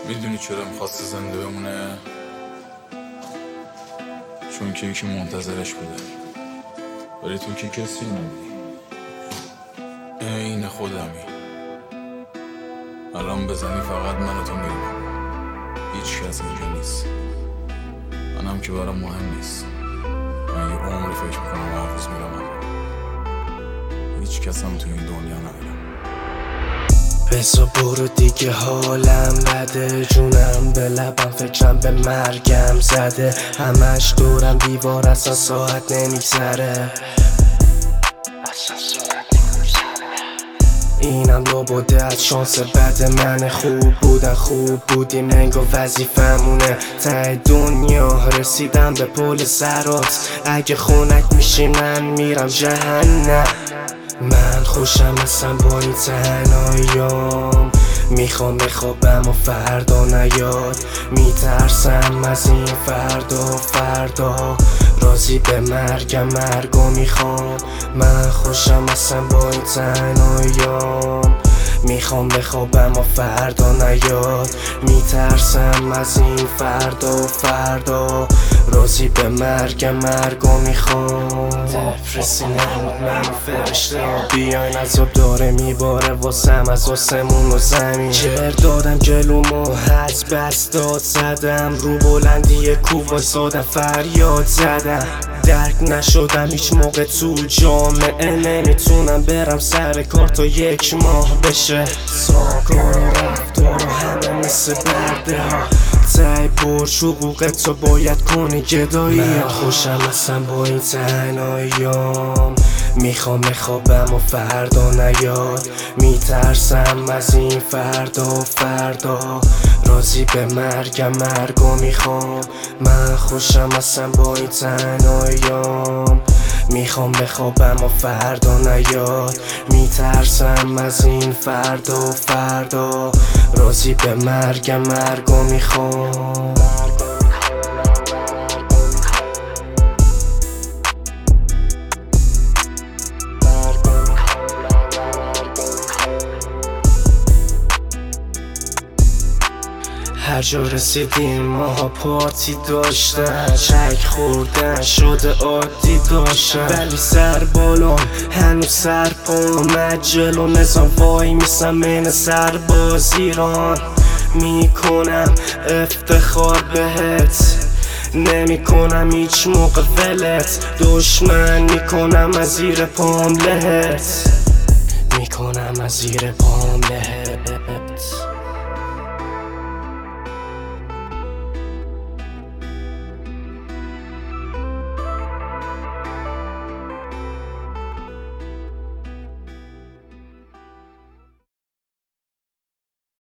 میدونی چرا میخواسته زنده بمونه؟ چون که یکی منتظرش بوده، ولی تو که کسی نبودی. عین خودمی. الان بزنی فقط من و تو میرم، هیچ کس اینجا نیست. منم که برام مهم نیست. من یه عمری فکر میکنم هر روز میرم، هیچ کس هم تو این دنیا ندارم. بزا برو دیگه، حالم بده، جونم به لبم، فکرم به مرگم زده. همش دورم دیوار، اصلا ساعت نمیگذره. اینم لابده از شانس بد من. خوب بودیم انگار وظیفمونه. ته دنیا رسیدم به پل صراط. اگه خونک میشی من میرم جهنم. من خوشم اصلا با این تنهاییام. میخوام بخوابم و فردا نیاد. میترسم از این فردا راضی به مرگو میخوام. من خوشم اصلا با این تنهاییام. میخوام بخوابم و فردا نیاد. میترسم از این فردا راضی به مرگو میخوام. دپرسی نمود من فرشته ها بیاین، عذاب داره میباره واسم از آسمون و زمین. جر دادم جلومو از بس داد زدم، رو بلندی کوه وایسادم فریاد زدم. درک نشدم هیچ موقع تو جامعه، نمیتونم برم سر کار تا 1 ماه بشه. ساکار و رفتار و همه مثل برده ها، تای برش حقوق تو باید کنی گدایی. من خوشم اصلا با این تنهاییام. میخوام بخوابم و فردا نیاد. میترسم از این فردا راضی به مرگو میخوام. من خوشم اصلا با این تنهاییام. میخوام بخوابم و فردا نیاد. میترسم از این فردا راضی به مرگو میخوام. هر جا رسیدیم ماها پارتی داشتن، چک خوردن شده عادی داشتن. ولی سر بالام هنوز سر پام، جلو نظام وای میسم من سرباز ایران. میکنم افتخار بهت، نمیکنم هیچ موقع ولت. دشمن میکنم از زیر پام لهت، میکنم از زیر پام لهت.